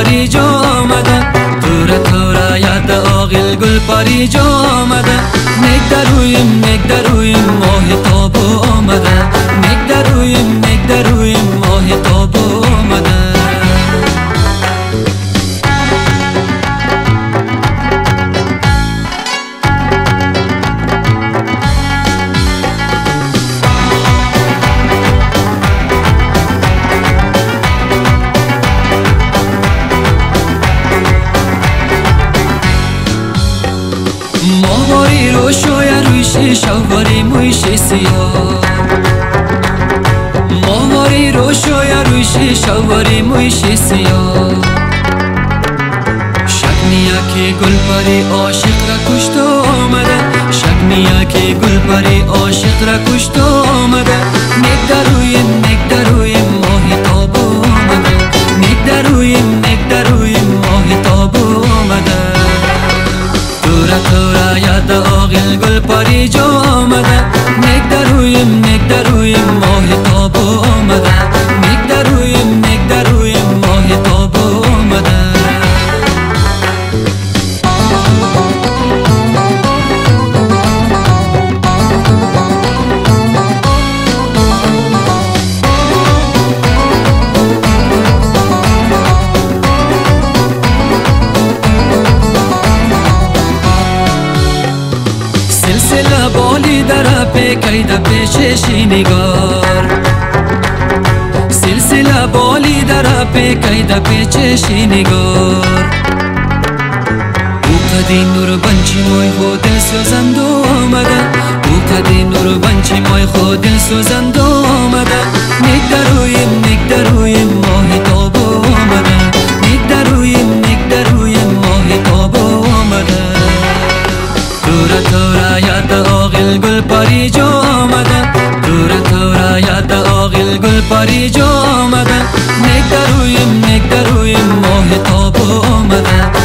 پری جا آمده، دور یاد آقل گل پری جا آمده. نک درویم ماه تاب آمده، نک درویم ماه تاب آمده. ماهواری رو شویا روی شیشواری مویش سیاه، ماهواری رو شویا روی شیشواری مویش سیاه. شک نیا که گل پری عاشق را کشت آمده، شک نیا که گل پری عاشق را کشت آمده. نک درویم ماه تاب آمده، نک درویم ماه تاب آمده. دور یاد آقل گل پری جا آمده، نک درویم ماه تاب آمده، نک درویم ماه تاب آمده. سلسله بالی در پیکیده پیشش نگار، سلسله بالی در پیکیده پیشش نگار. او کدی نور بنچی مای خود سوزند آمده، او کدی نور بنچی مای خود سوزند آمده. نک درویم ماه تاب آمده، نک درویم ماه تاب آمده. دور یاد آقل گل پری جا آمده، دور یاد آقل گل پری جا آمده. نک درویم ماه تاب آمده،